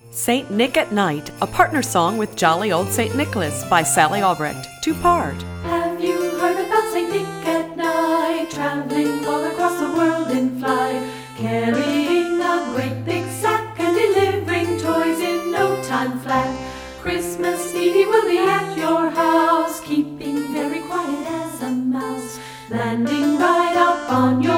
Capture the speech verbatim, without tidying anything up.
Saint Nick at Night, a partner song with Jolly Old Saint Nicholas by Sally Albrecht, two-part. Have you heard about Saint Nick at Night, traveling all across the world in flight, carrying a great big sack and delivering toys in no time flat? Christmas Eve he will be at your house, keeping very quiet as a mouse, landing right up on your